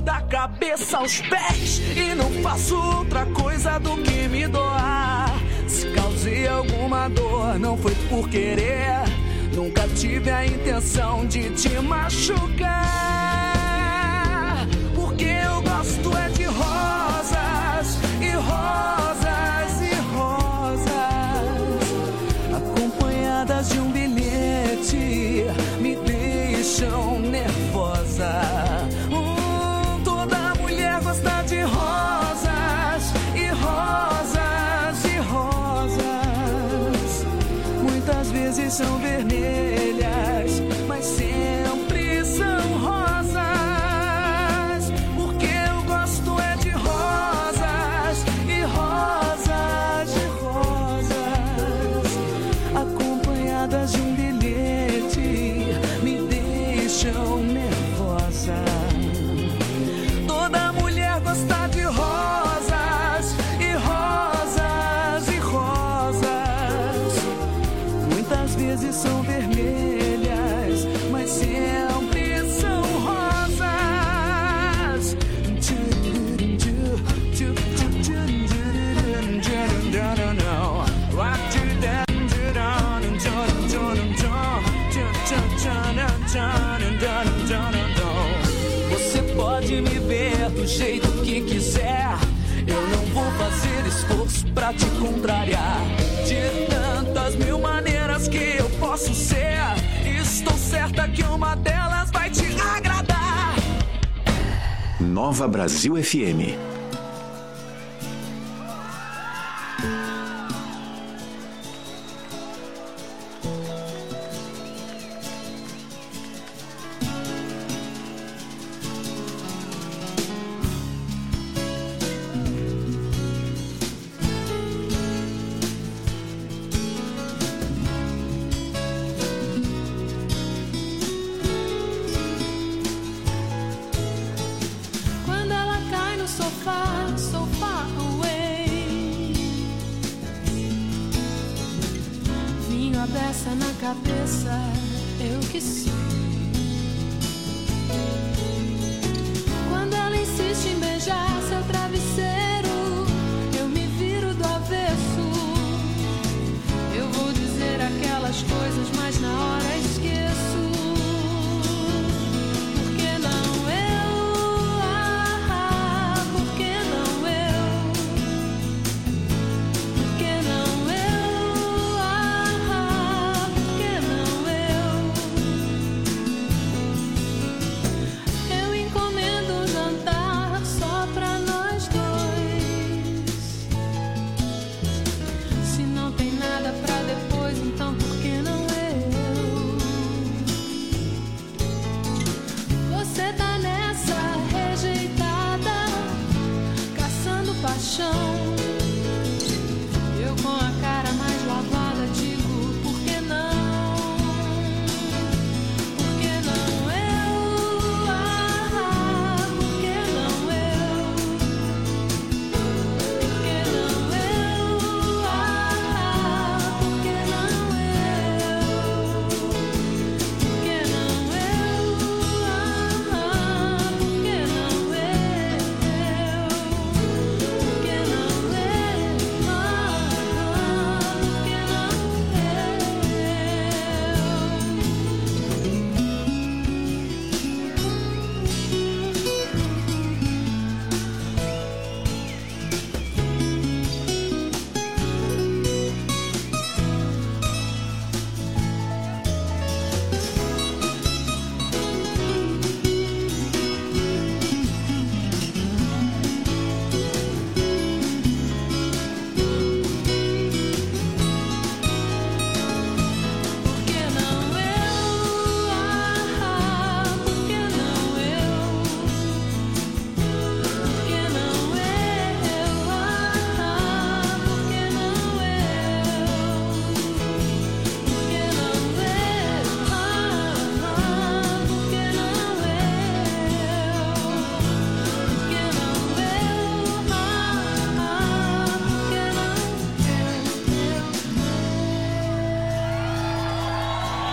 da cabeça aos pés e não faço outra coisa do que me doar. Se causei alguma dor, não foi por querer. Nunca tive a intenção de te machucar. Porque eu gosto é de rosas e rosas e rosas, acompanhadas de um bilhete, me deixam nervosa. Toda mulher gosta de rosas e rosas e rosas. Muitas vezes são vermelhas, mas sempre são rosas. Porque eu gosto é de rosas e rosas e rosas, acompanhadas de um bilhete, me deixam nervosa. Toda mulher gosta de rosas e rosas e rosas. Muitas vezes são vermelhas, mas sempre são rosas. Você pode me ver do jeito que quiser, eu não vou fazer esforço pra te contrariar. De tantas mil maneiras que eu posso ser, estou certa que uma delas vai te agradar. Nova Brasil FM. Quando ela cai no sofá, so far away, vinho a beça na cabeça, eu que sei. Quando ela insiste em beijar seu travesseiro, eu me viro do avesso. Eu vou dizer aquelas coisas, mas na hora esqueço. Por que não eu? Por que não eu? Por que não eu? Por que não eu? Eu encomendo um jantar só pra nós dois. Se não tem nada pra depois, então por que não eu? Você tá nessa rejeitada, caçando paixão. Eu com a cara mais lavada digo, por que não? Por que não eu? Por que não eu? Por que não eu? Por que não eu? Por que não eu? Por que não eu? Por que não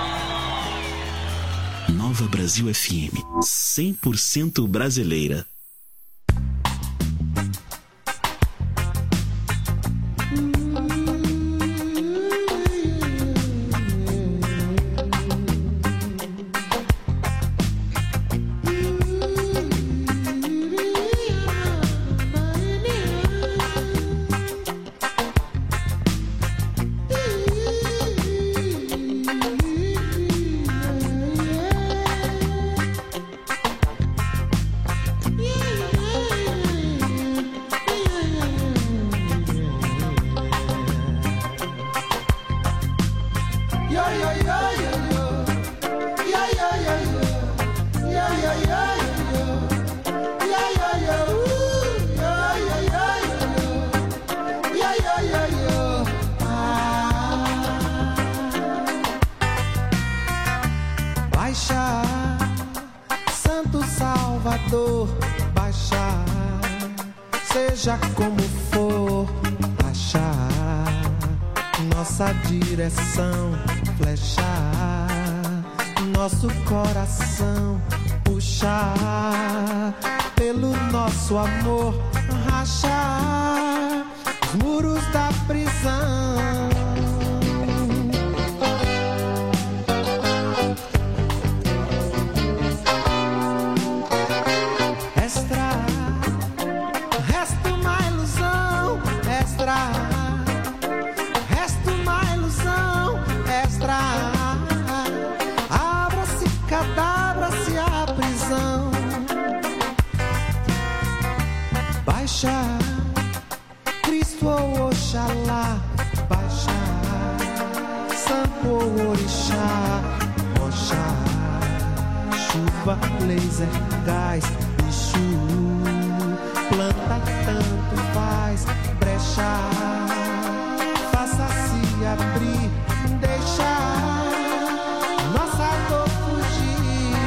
Nova Brasil FM, 100% brasileira. Seja como for, achar nossa direção, flechar nosso coração, puxar pelo nosso amor, rachar os muros da prisão. Cristo ou Oxalá, baixar Santo ou Orixá, Oxá, chuva, laser, gás, bicho, planta, tanto faz, brechar, faça-se abrir, deixar nossa dor fugir.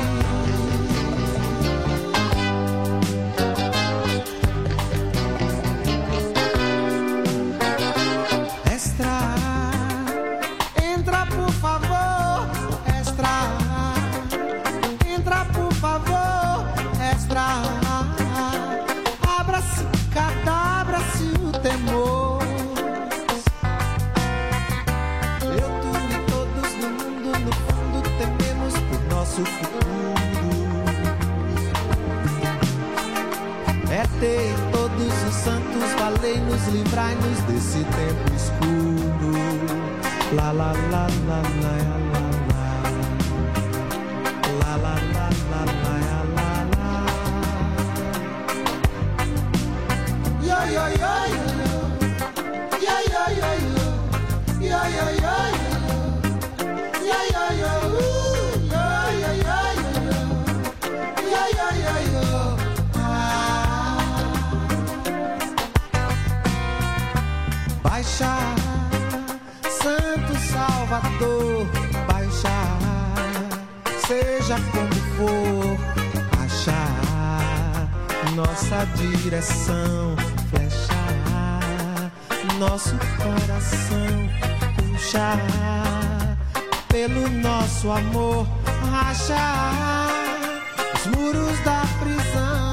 Valei-nos, livrai-nos desse tempo escuro. La la la la la la la la la la la la. Yo yo yo yo yo yo yo yo yo yo yo yo yo. Baixar, Santo Salvador, baixar, seja como for, achar nossa direção, flechar nosso coração, puxar pelo nosso amor, rachar os muros da prisão.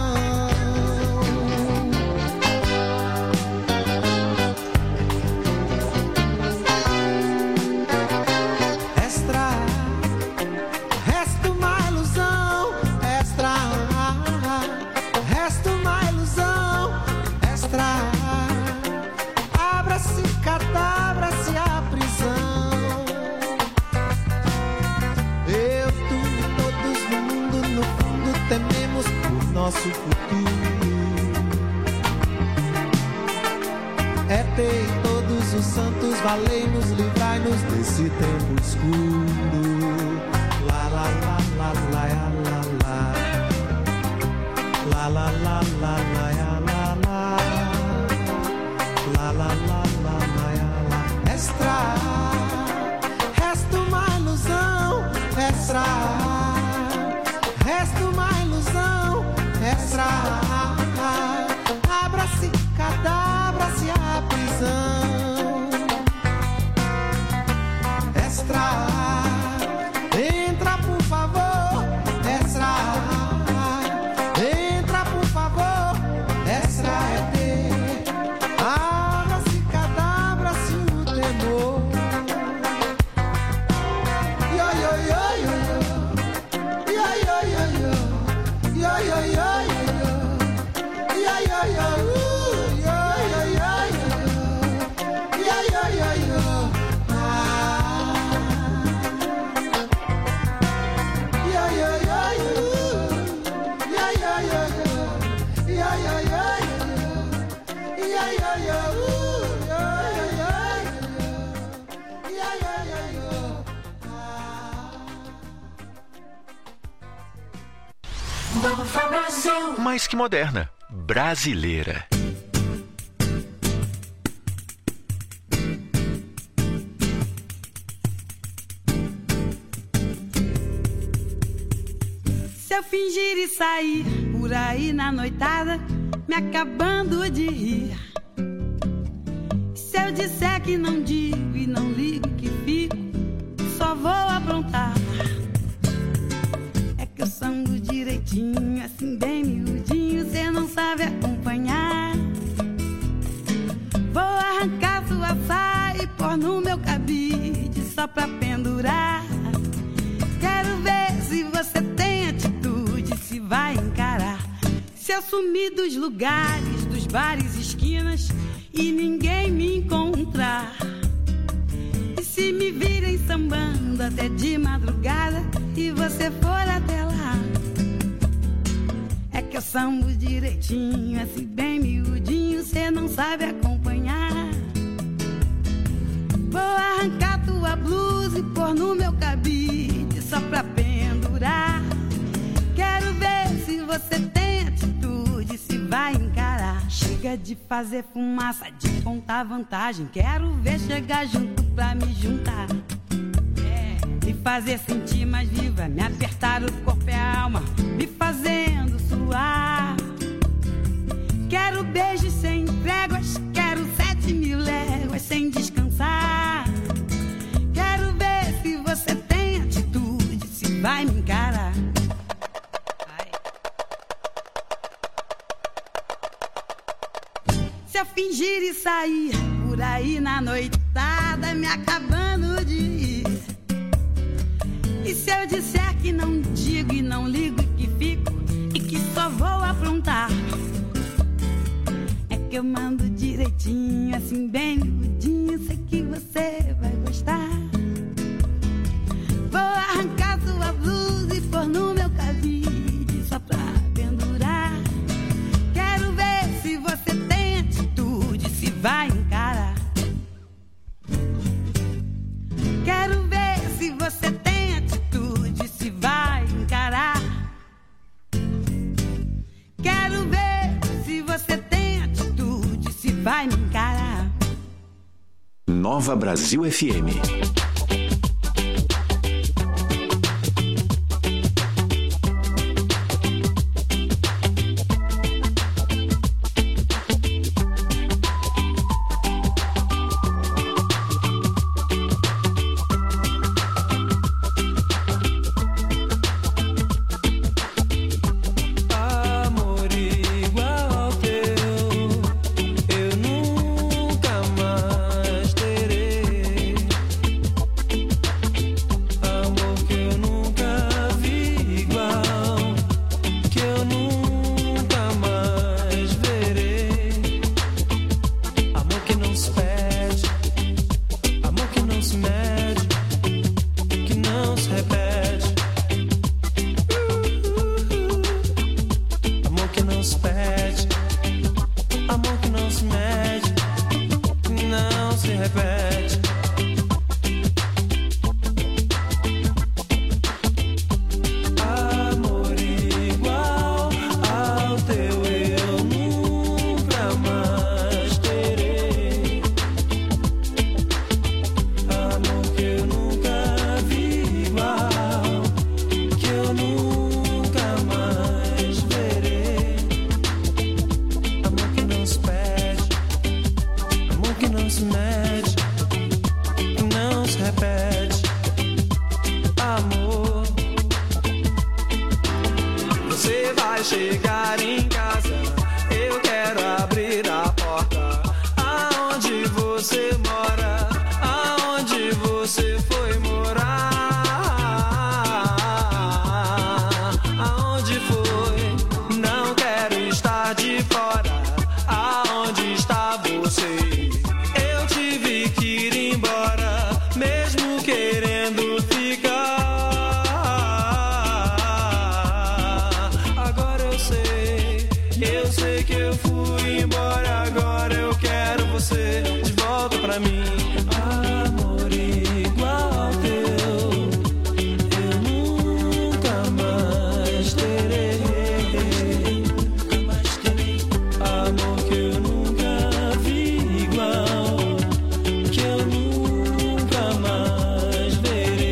Nosso futuro é ter todos os santos, valei-nos, livrai-nos desse tempo escuro. La la la la la la la la la la la la la la la la. Extra, resta uma ilusão, extra, resta uma ilusão. Extra, abra-se, cadabra-se a prisão. Extra, entra por favor. Extra, entra por favor. Extra é ter, abra-se, cadabra-se o temor. Yo, yo, yo, yo, yo, yo, yo, yo, yo, yo, yo. Mais que moderna, brasileira. Se eu fingir e sair por por aí na noitada, me acabando de rir. Se eu disser que não digo e não ligo que fico, só vou aprontar. É que eu sambo direitinho, assim bem miudinho, cê não sabe acompanhar. Vou arrancar sua saia e pôr no meu cabide só pra pendurar. Quero ver se você tem atitude, se vai encarar. Se eu sumir dos lugares, dos bares, esquinas e ninguém me encontrar. E se me virem sambando até de madrugada e você for até lá. É que eu sambo direitinho, assim bem miudinho, cê não sabe acompanhar. Vou arrancar tua blusa e pôr no meu cabide só pra pendurar. Quero ver se você tem atitude, se vai encarar. Chega de fazer fumaça, de contar vantagem. Quero ver chegar junto pra me juntar. Me fazer sentir mais viva, me apertar o corpo e a alma, me fazendo suar. Quero beijos sem tréguas, quero 7.000 léguas sem descansar. Quero ver se você tem atitude, se vai me encarar. Se eu fingir e sair por aí na noitada, me acabando de ir. E se eu disser que não digo e não ligo que fico e que só vou aprontar. É que eu mando direitinho, assim bem miudinho, sei que você vai gostar. Vou arrancar sua blusa e pôr no meu cabide só pra pendurar. Quero ver se você tem atitude, se vai encarar. Quero ver se você tem atitude, se vai encarar. Quero ver se você tem atitude, se vai me encarar. Nova Brasil FM.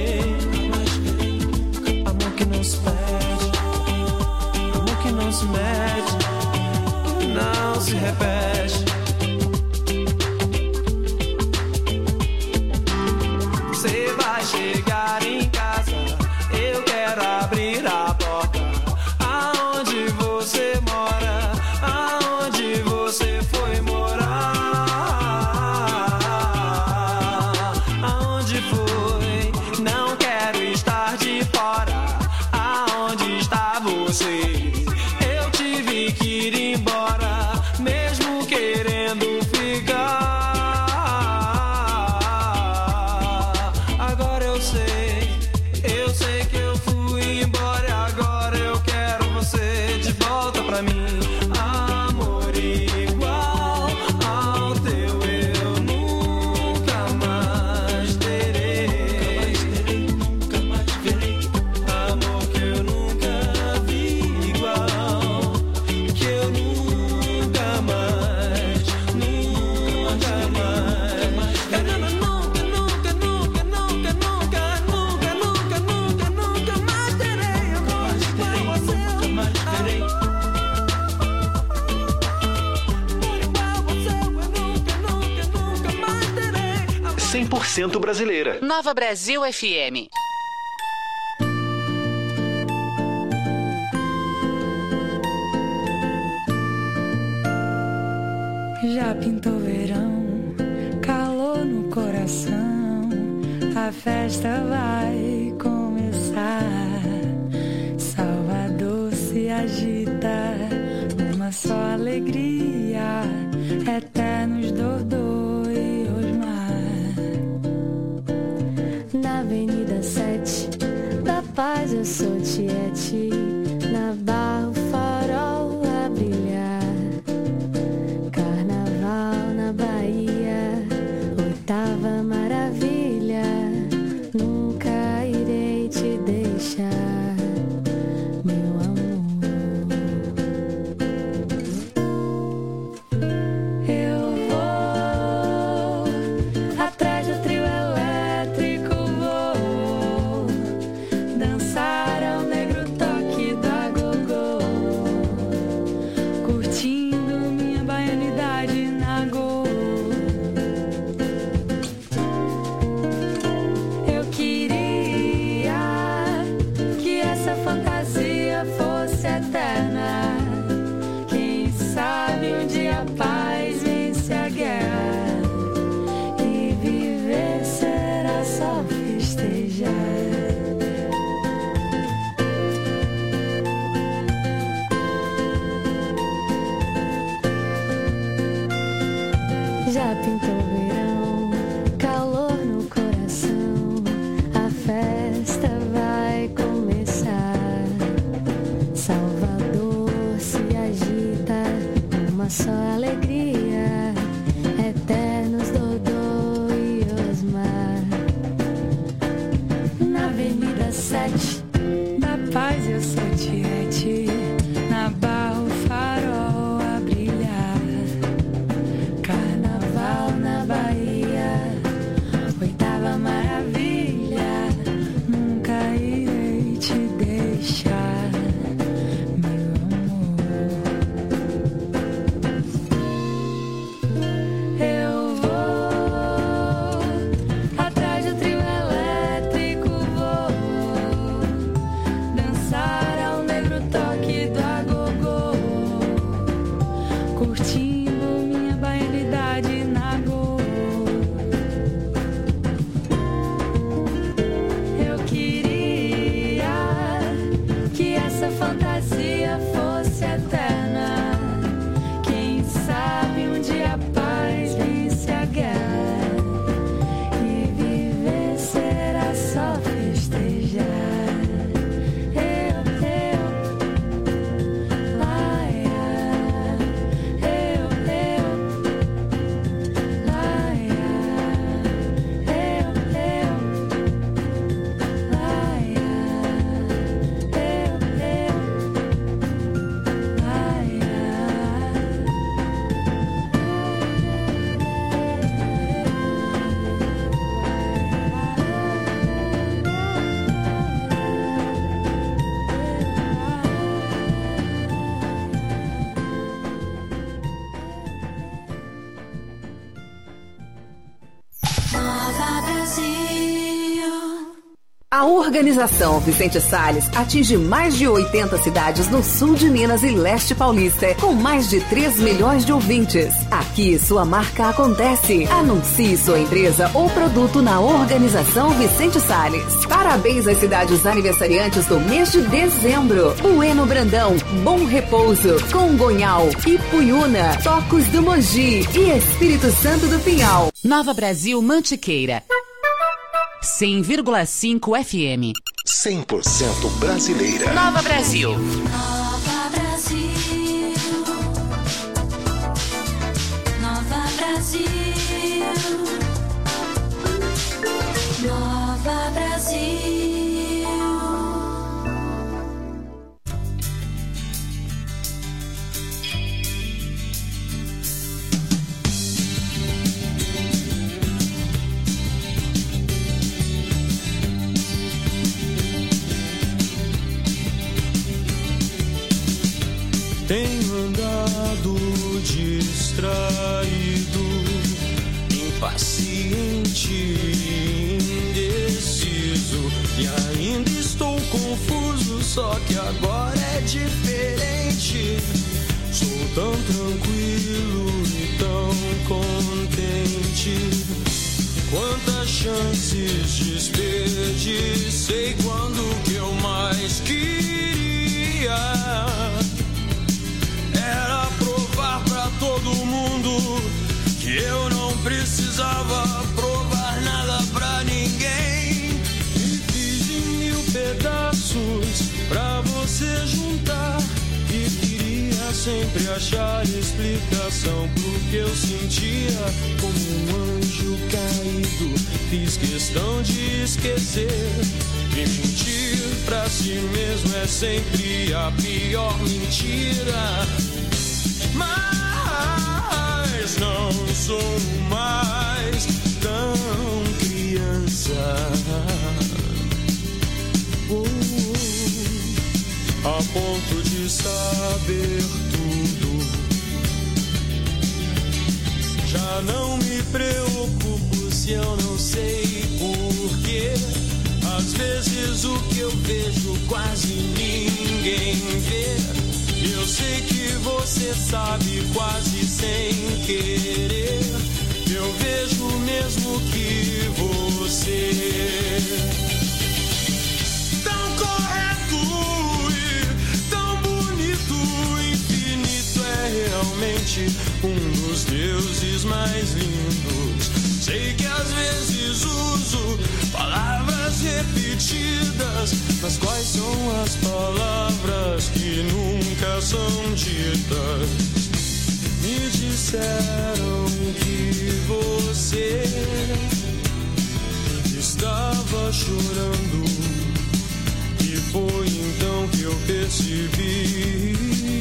Amor que não se se repete. Você vai chegar em casa, eu quero abrir a porta. Aonde você mora, aonde você foi morar, aonde foi, não quero estar de fora. Aonde está você? Eu tive que ir embora, mesmo querendo ficar. Agora eu sei que eu fui embora e agora eu quero você de volta pra mim. Amor igual ao teu eu nunca mais terei. Nunca mais verei. Amor que eu nunca vi igual, que eu nunca mais, nunca mais. Eu nunca mais terei. Amor igual você, amor igual você, eu nunca mais terei. 100% brasileira. Nova Brasil FM. Já pintou verão, calor no coração, a festa vai começar. Salvador se agita, uma só alegria, eternos Dodô e Osmar. Na Avenida 7 da Paz eu sou Tiete, na Barra o farol a brilhar. Carnaval na Bahia, oitava maravilha, nunca irei te deixar, meu amor. Eu vou atrás do trio elétrico, vou dançar ao negro toque do agogô, curtindo minha baianidade na Go. Eu queria que essa fantasia fosse eterna. Quem sabe um dia a paz vence a guerra e viver será só festejar. Já pintou verão, calor no coração, a festa vai começar. Salvador se agita, uma só alegria, eternos Dodô e Osmar. Na Avenida 7 da Paz eu sou Tiete, na Barra o farol a brilhar. Carnaval na Bahia, oitava maravilha, nunca irei te deixar, meu amor. Eu vou atrás do trio elétrico, vou dançar ao negro toque do agogô, curtindo minha baianidade na Go. Eu queria que essa fantasia fosse eterna. Quem sabe um dia a paz vence a guerra e viver será só festejar. Eu, laia, eu, Organização Vicente Salles atinge mais de 80 cidades no sul de Minas e leste paulista, com mais de 3 milhões de ouvintes. Aqui sua marca acontece. Anuncie sua empresa ou produto na Organização Vicente Salles. Parabéns às cidades aniversariantes do mês de dezembro: Bueno Brandão, Bom Repouso, Congonhal, Ipuiuna, Tocos do Mogi e Espírito Santo do Pinhal. Nova Brasil Mantiqueira 100,5 FM. 100% brasileira. Nova Brasil. Nova Brasil. Nova Brasil. Nova Brasil. Tenho andado distraído, impaciente e indeciso, e ainda estou confuso, só que agora é diferente. Sou tão tranquilo e tão contente. Quantas chances desperdicei quando que eu mais queria era provar pra todo mundo que eu não precisava provar nada pra ninguém. E fiz em 1000 pedaços pra você juntar, e queria sempre achar explicação pro que eu sentia. Como um anjo caído, fiz questão de esquecer. E mentir pra si mesmo é sempre a pior mentira. Mas não sou mais tão criança, a ponto de saber tudo. Já não me preocupo se eu não sei porquê. Às vezes o que eu vejo quase ninguém vê. Eu sei que você sabe quase sem querer. Eu vejo mesmo que você tão correto e tão bonito, infinito, é realmente um dos deuses mais lindos. Sei que às vezes uso palavras repetidas, mas quais são as palavras que nunca são ditas? Me disseram que você estava chorando, e foi então que eu percebi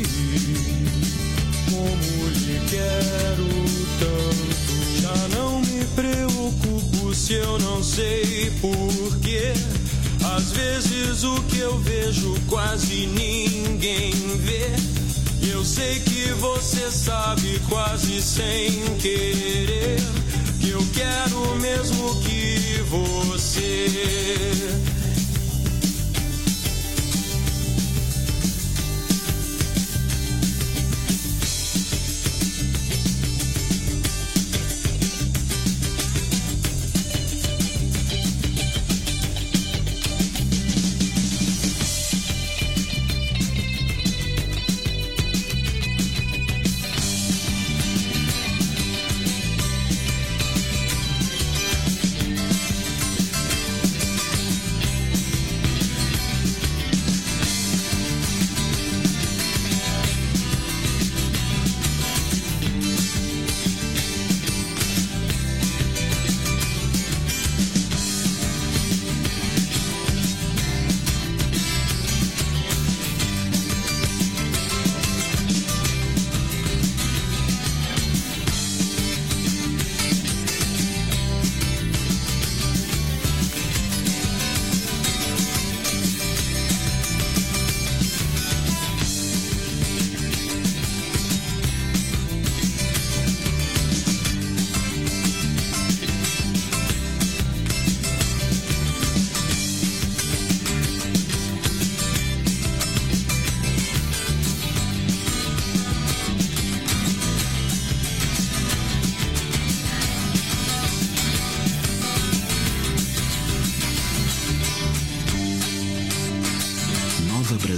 como lhe quero tanto. Já não me preocupo se eu não sei porquê. Às vezes o que eu vejo quase ninguém vê. E eu sei que você sabe quase sem querer que eu quero mesmo que você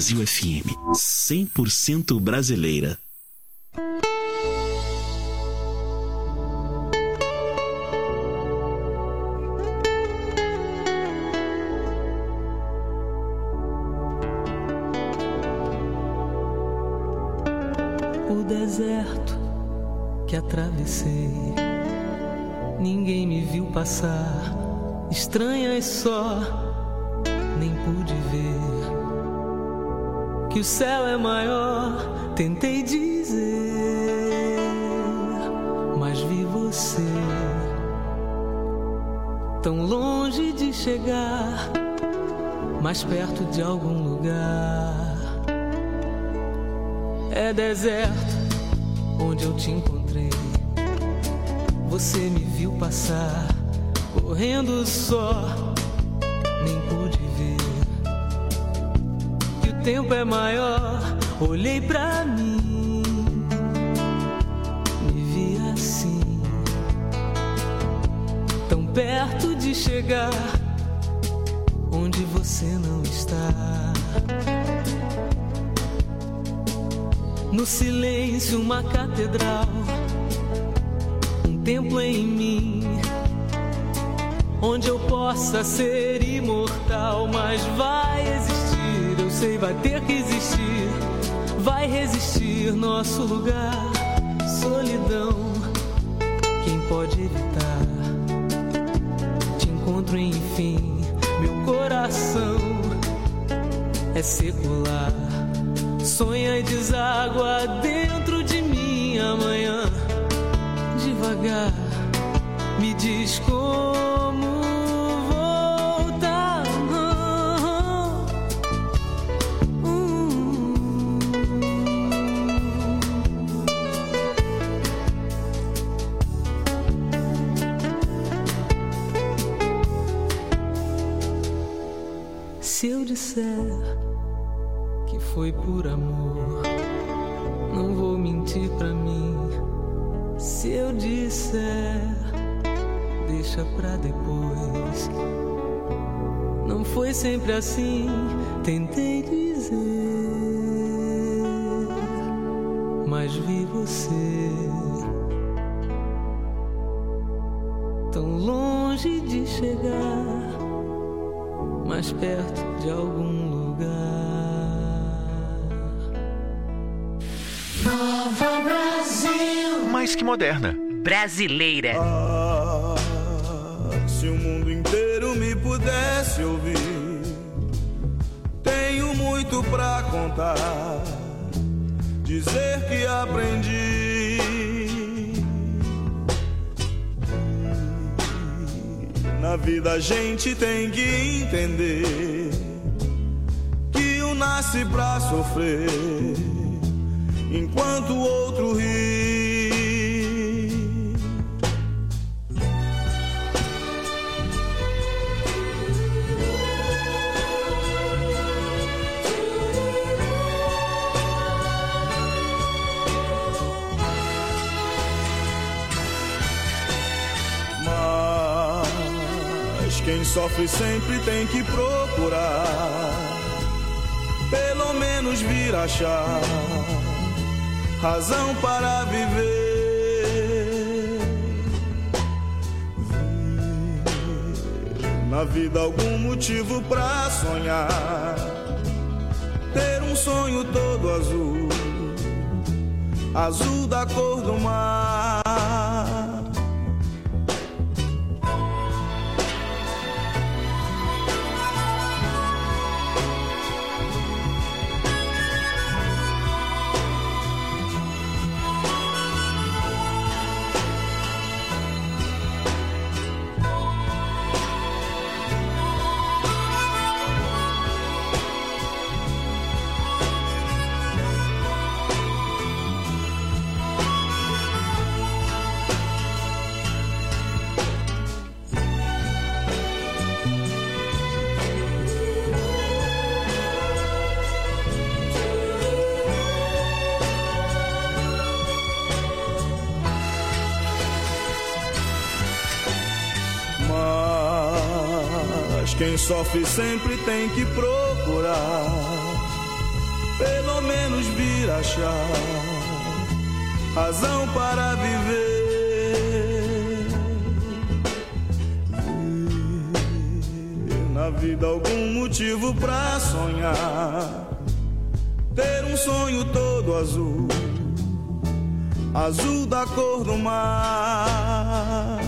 Brasil FM, 100% brasileira. O deserto que atravessei, ninguém me viu passar. Estranhas só, nem pude ver que o céu é maior. Tentei dizer, mas vi você tão longe de chegar, mais perto de algum lugar. É deserto onde eu te encontrei. Você me viu passar, correndo só, nem pude ver que o tempo é maior. Olhei pra mim, me vi assim, tão perto de chegar onde você não está. No silêncio, uma catedral, um templo em mim, onde eu possa ser imortal. Mas vai existir, eu sei, vai ter que existir, vai resistir nosso lugar. Solidão, quem pode evitar? Te encontro enfim, meu coração é secular. Sonha e deságua dentro de mim amanhã. Devagar, me diz como voltar. Se eu disser que foi por amor, não vou mentir pra mim. Se eu disser, deixa pra depois. Não foi sempre assim, tentei dizer, mas vi você tão longe de chegar, mais perto de algum lugar. Nova Brasil. Mais que moderna. Brasileira. Ah, se o mundo inteiro me pudesse ouvir, tenho muito pra contar, dizer que aprendi. Na vida a gente tem que entender que um nasce pra sofrer, enquanto o outro ri. Mas quem sofre sempre tem que procurar, pelo menos vir achar razão para viver. Ver na vida algum motivo pra sonhar, ter um sonho todo azul, azul da cor do mar. Quem sofre sempre tem que procurar, pelo menos vir achar razão para viver. Ver na vida algum motivo pra sonhar. Ter um sonho todo azul, azul da cor do mar.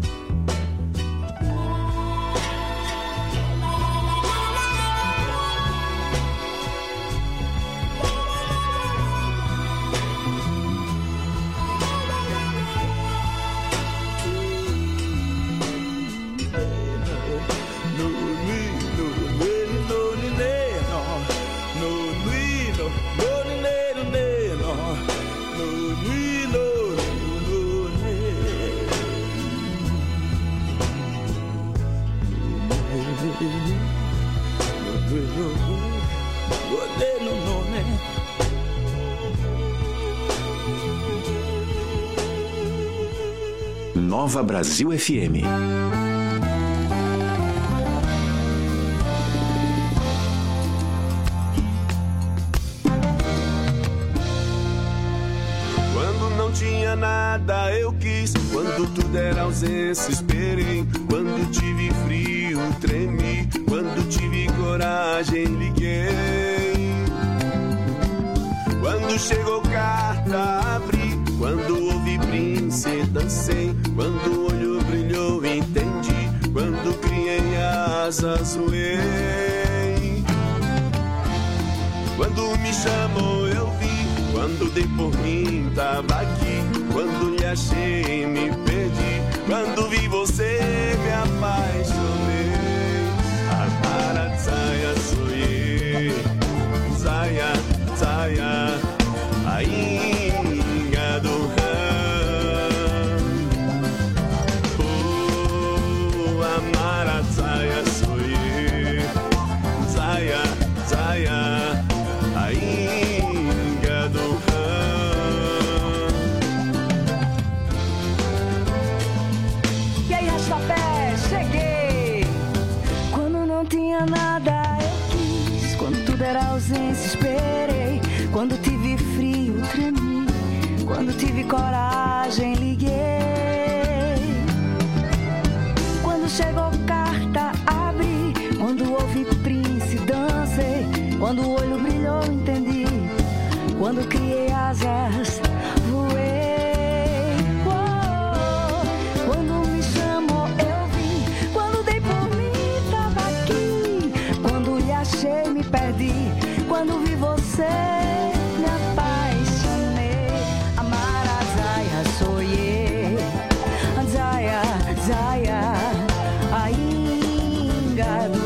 Nova Brasil FM. Quando não tinha nada eu quis, quando tudo era ausência esperei, quando tive frio tremi, quando tive coragem liguei, quando chegou carta abri, quando ouvi Prince dancei, quando o olho brilhou entendi, quando criei asas voei, quando me chamou eu vi, quando dei por mim tava aqui, quando lhe achei me perdi, quando vi você me apaixonei. Agora Zaya sonhei, Zaya, Zaya, ainda do Zaya sonhei, Zaya, Zaya, ainda do E aí, Rastapé, cheguei. Quando não tinha nada eu quis, quando tudo era ausência esperei, quando tive frio tremi, quando tive coragem liguei, quando chegou carta abri, quando ouvi Prince dancei, quando o olho brilhou entendi, quando criei asas voei, quando me chamou eu vim, quando dei por mim tava aqui, quando lhe achei me perdi, quando vi você me apaixonei. Amar a Zaya sonhei, Zaya, Zaya, ainda do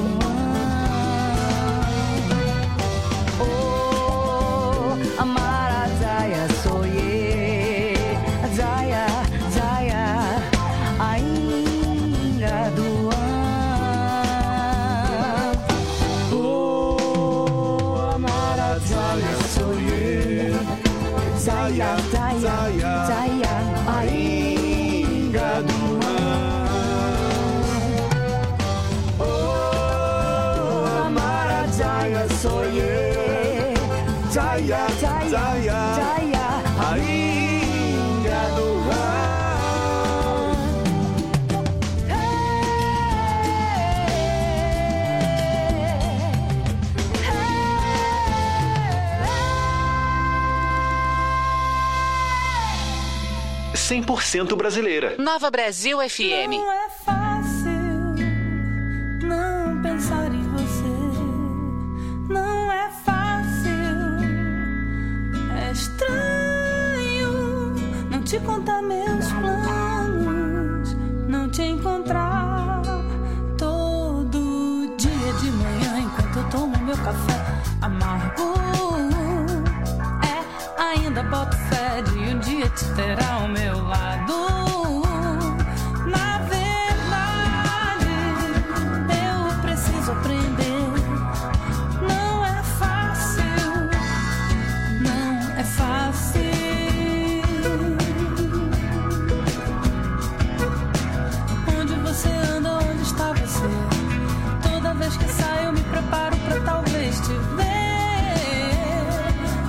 amar a Zaya sonhei, Zaya, Zaya, ainda do amar a Zaya sonhei, Zaya, Zaya, Zaya, ainda do amar a Zaya sonhei, Zaya, Zaya, Zaya, ainda do Cem por cento brasileira. Nova Brasil FM. Não é fácil não pensar em você. Não é fácil. É estranho não te contar meus planos, não te encontrar todo dia de manhã enquanto eu tomo meu café amargo. Ainda boto fé de um dia te ter ao meu lado. Na verdade, eu preciso aprender. Não é fácil, não é fácil. Onde você anda, onde está você? Toda vez que saio eu me preparo pra talvez te ver.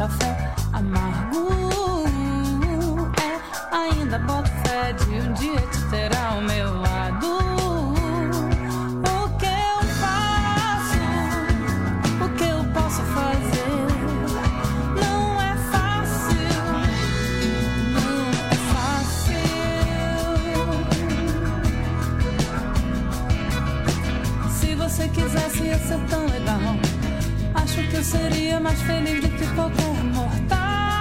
café amargo. Ainda boto fé de um dia te ter ao meu lado. O que eu faço, o que eu posso fazer? Não é fácil, não é fácil. Se você quisesse ia ser tão legal. Acho que eu seria mais feliz do que qualquer mortal.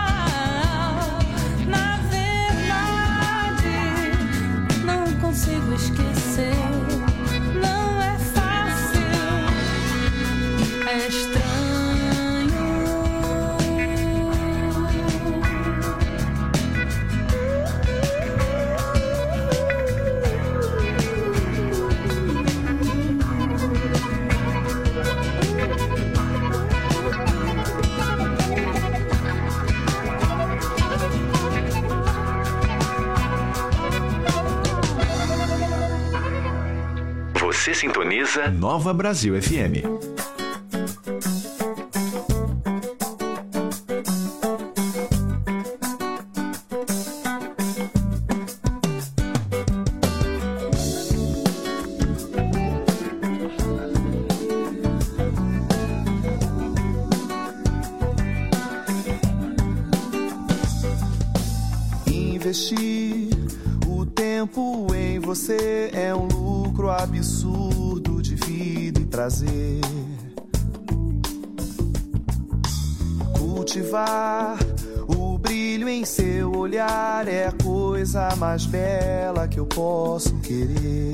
Na verdade, não consigo esquecer. Não é fácil, é estranho. Você sintoniza Nova Brasil FM. Investir o tempo em você é um lucro absurdo de vida e prazer. Cultivar o brilho em seu olhar é a coisa mais bela que eu posso querer.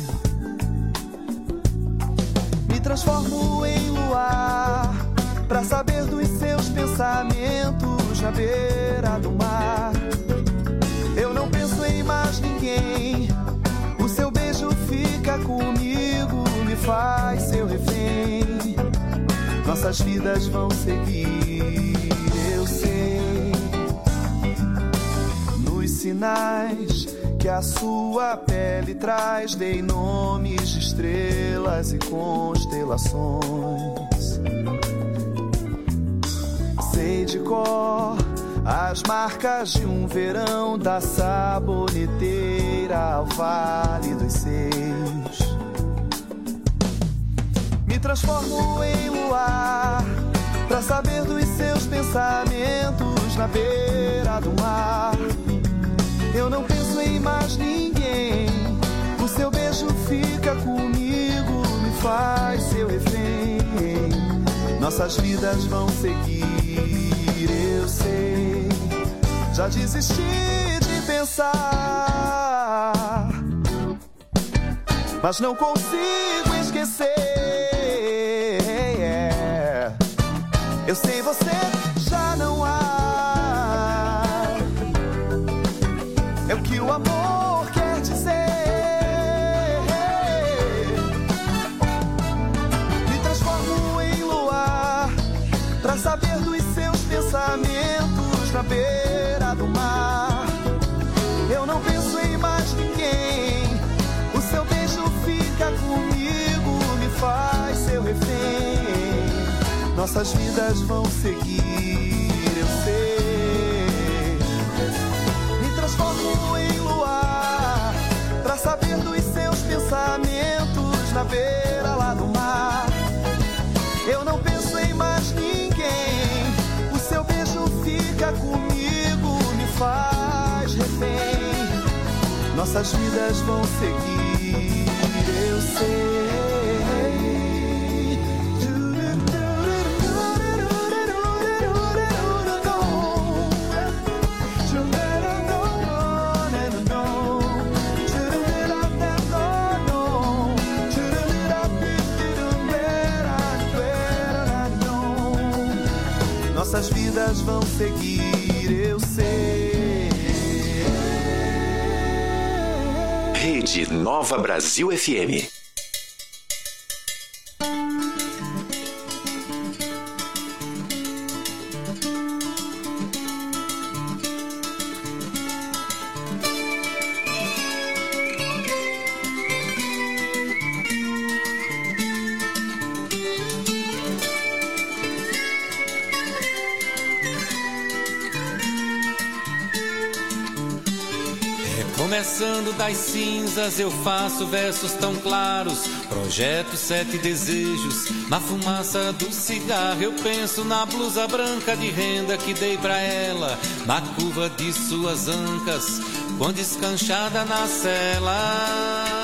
Me transformo em luar pra saber dos seus pensamentos na beira do mar. Eu não penso em mais ninguém. O seu beijo fica comigo, me faz seu refém. Nossas vidas vão seguir, eu sei. Nos sinais que a sua pele traz, dei nomes de estrelas e constelações. Sei de cor as marcas de um verão, da saboneteira ao Vale dos Seis. Me transformo em luar pra saber dos seus pensamentos na beira do mar. Eu não penso em mais ninguém. O seu beijo fica comigo, me faz seu refém. Nossas vidas vão seguir, eu sei. Já desisti de pensar, mas não consigo esquecer. Eu sei, você já não há. É o que o amor quer dizer. Me transformo em luar pra saber dos seus pensamentos na beira do mar. Eu não penso em mais ninguém. O seu beijo fica comigo, me faz seu refém. Nossas vidas vão seguir, eu sei. Me transformo em luar pra saber dos seus pensamentos na beira lá do mar. Eu não penso em mais ninguém. O seu beijo fica comigo, me faz refém. Nossas vidas vão seguir, eu sei. Nossas vidas vão seguir, eu sei. Rede Nova Brasil FM. Recomeçando das cinzas eu faço versos tão claros, projeto 7 desejos. Na fumaça do cigarro eu penso na blusa branca de renda que dei pra ela, na curva de suas ancas, quando escanchada na cela.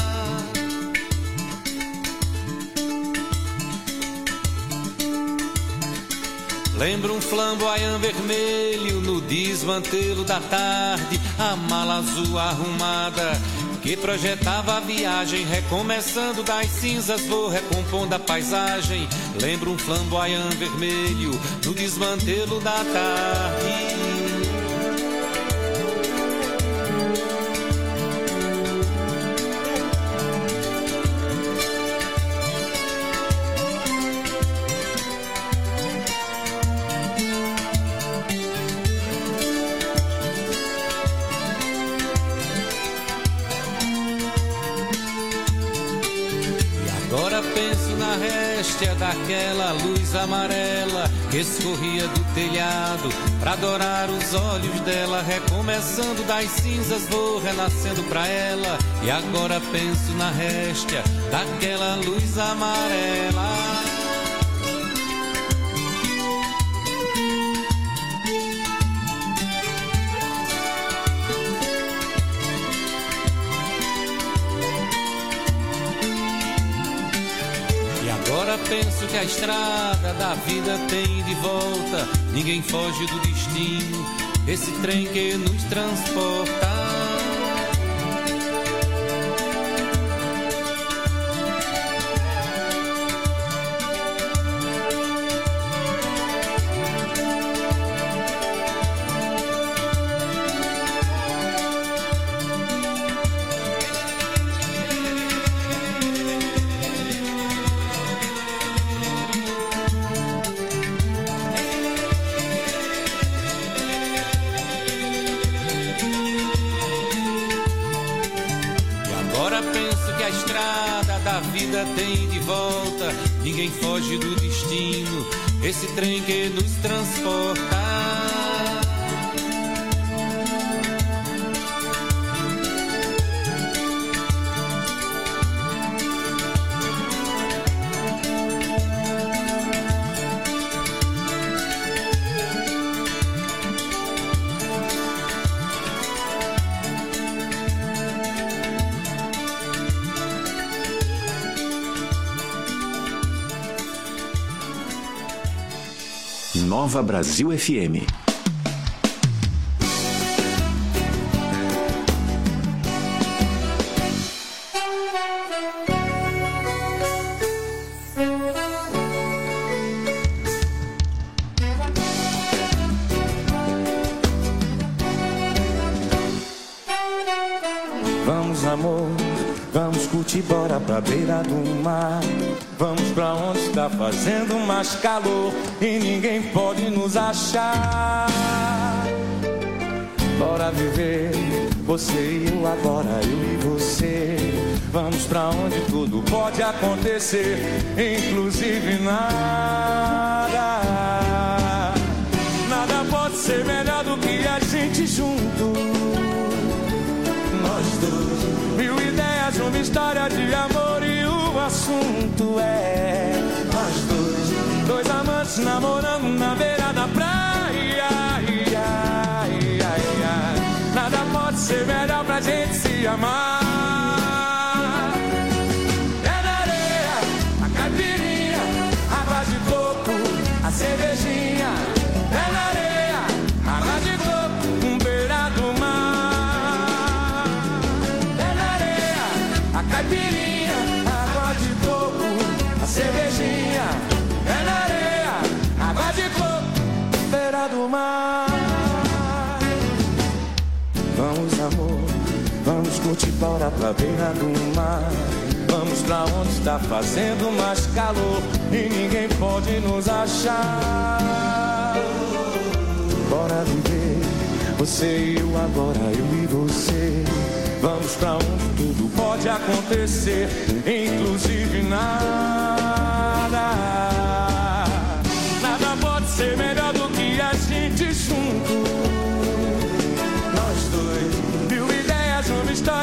Lembro um flamboyant vermelho no desmantelo da tarde, a mala azul arrumada que projetava a viagem. Recomeçando das cinzas vou recompondo a paisagem. Lembro um flamboyant vermelho no desmantelo da tarde. Daquela luz amarela que escorria do telhado pra adorar os olhos dela. Recomeçando das cinzas vou renascendo pra ela, e agora penso na réstia daquela luz amarela. Penso que a estrada da vida tem de volta, ninguém foge do destino, esse trem que nos transporta. Tem de volta, ninguém foge do destino, esse trem que nos transporta. Nova Brasil FM. Vamos, amor, vamos curtir, bora pra beira do mar. Vamos pra onde está fazendo mais calor e ninguém pode nos achar. Bora viver, você e eu agora, eu e você. Vamos pra onde tudo pode acontecer, inclusive nada. Nada pode ser melhor do que a gente junto. Nós dois, mil ideias, uma história de amor e o assunto é nós dois, dois amantes namorando na beira da praia. Nada pode ser melhor pra gente se amar. É na areia, a caipirinha, água de coco, a cervejinha. É na areia, água de coco, beira do mar. É na areia, a caipirinha, água de coco, a cervejinha. É na areia, água de coco, beira do mar. Vamos, amor, vamos curtir, bora pra beira do mar. Vamos pra onde está fazendo mais calor e ninguém pode nos achar. Bora viver, você e eu agora, eu e você. Vamos pra onde tudo pode acontecer, inclusive nada. Nada pode ser melhor do que a gente junto. Nós dois, mil ideias, uma história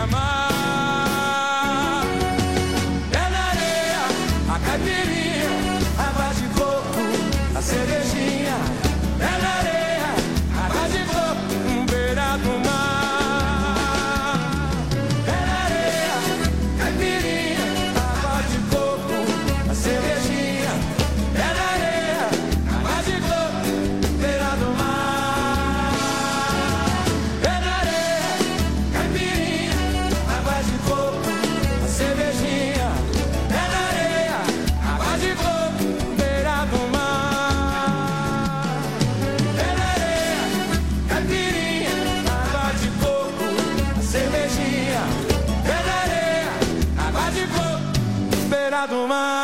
beira-mar. Pé na areia, a caipirinha, água de coco, a cervejinha. Pé na areia, água de coco, beira do mar. Pé na areia, caipirinha, água de coco, a cervejinha. Pé na areia, água de coco, beira do mar. Pé na areia, caipirinha, água de coco, a cervejinha. Pé na areia, água de coco, beira do mar. Pé na areia, caipirinha, água de coco, a cervejinha. Pé na areia, água de coco, beira do mar.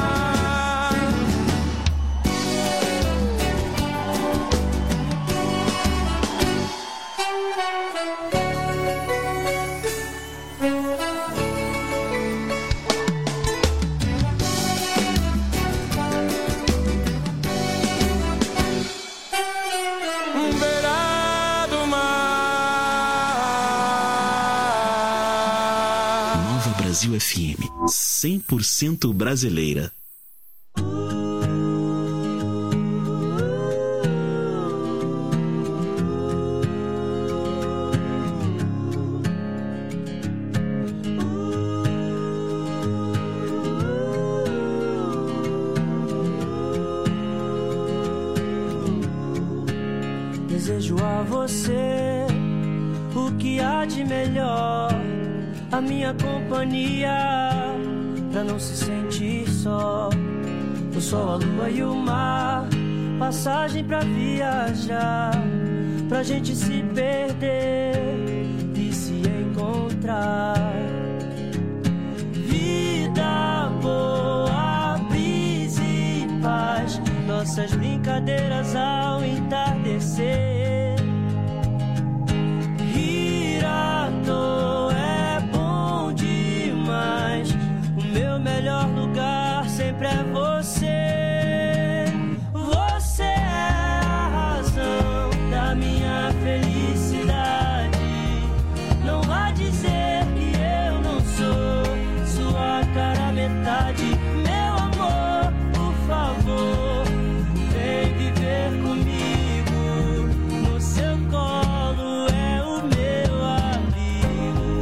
Beira do mar. Nova Brasil FM, 100% brasileira. Desejo a você o que há de melhor, a minha companhia, pra não se sentir só. O sol, a lua e o mar, passagem pra viajar, pra gente se perder e se encontrar. Vida boa, brisa e paz, nossas brincadeiras ao entardecer. Rir à toa é bom demais, o meu melhor lugar sempre é você. Você é a razão da minha felicidade. Não vá dizer que eu não sou sua cara metade. Meu amor, por favor, vem viver comigo. No seu colo é o meu abrigo.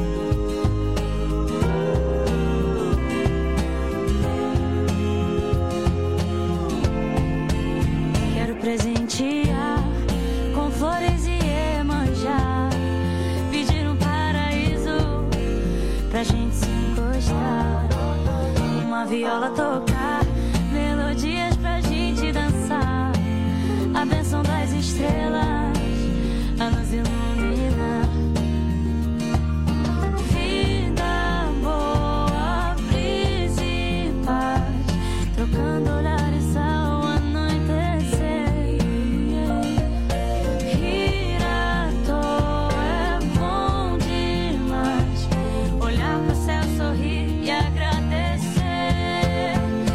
Quero presentear com flores e iemanjá, pedir um paraíso pra gente se encostar, uma viola tocar, melodias pra gente dançar, a bênção das estrelas a nos iluminar. Vida boa, brisa e paz, trocando olhares ao anoitecer. Rir à toa é bom demais, olhar pro céu, sorrir e agradecer.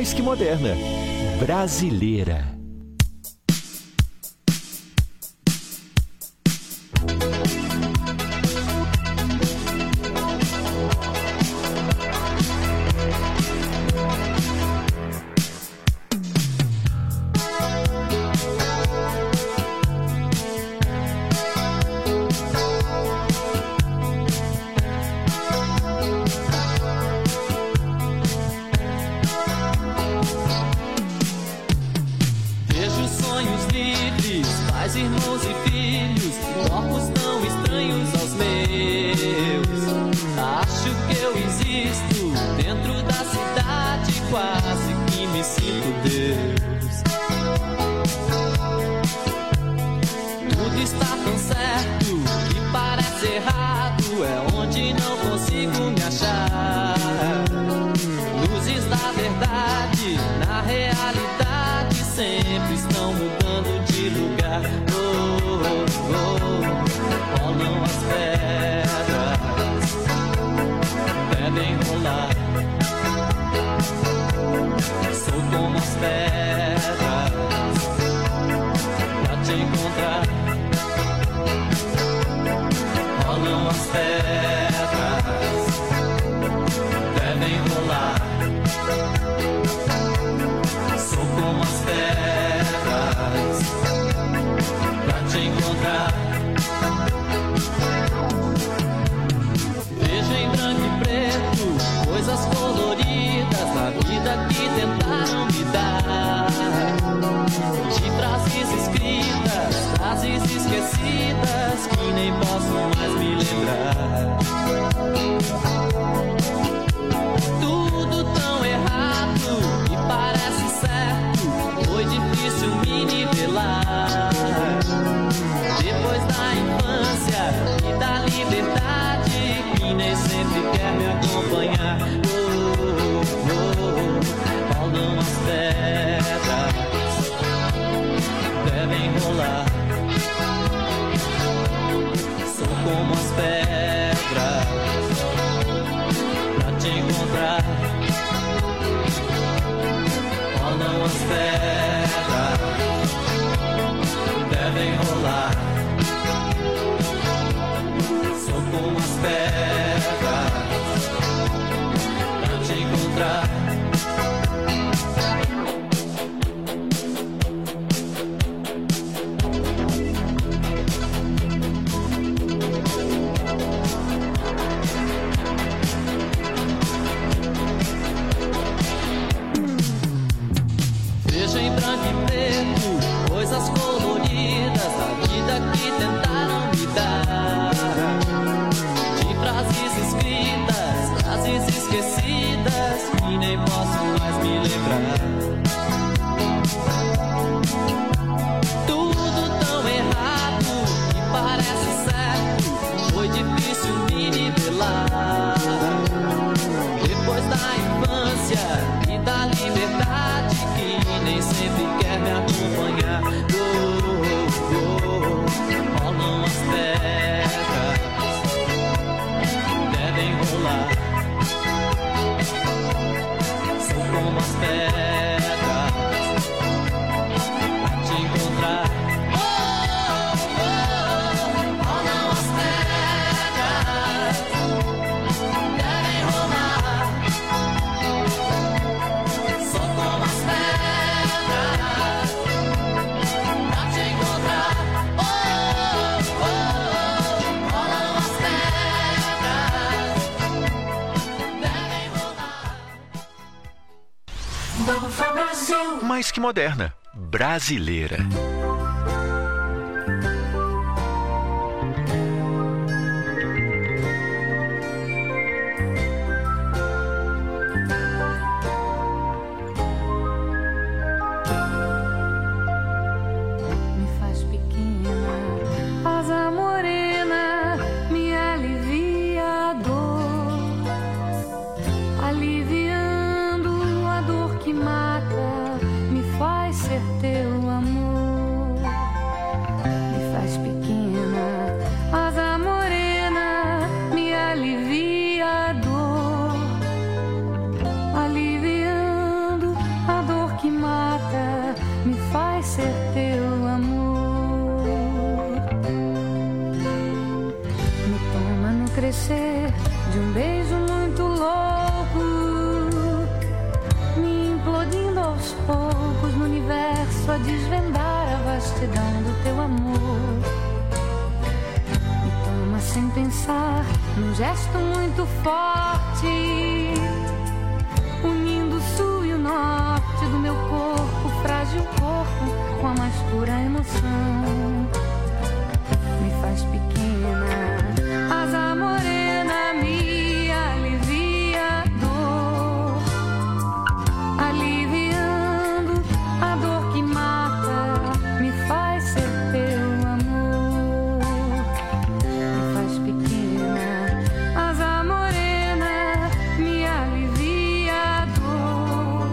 Mais que moderna, brasileira. Mais que moderna, brasileira. me faz ser teu amor. Me toma no crescer de um beijo muito louco, me implodindo aos poucos no universo a desvendar a vastidão do teu amor. Me toma sem pensar num gesto muito forte, unindo o sul e o norte do meu corpo, frágil corpo, com a mais pura emoção. Me faz pequena, asa morena, me alivia a dor, aliviando a dor que mata, me faz ser teu amor. Me faz pequena, asa morena, me alivia a dor,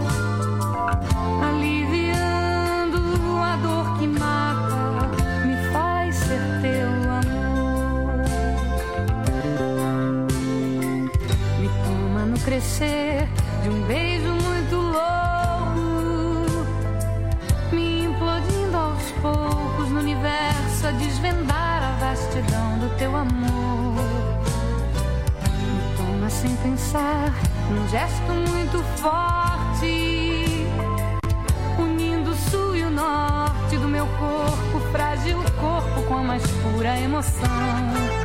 aliviando a dor que mata, me faz ser teu amor. Me toma no crescer de um beijo muito louco, me implodindo aos poucos no universo a desvendar a vastidão do teu amor. Me toma sem pensar num gesto muito forte, unindo o sul e o norte do meu corpo, frágil corpo, com a mais pura emoção.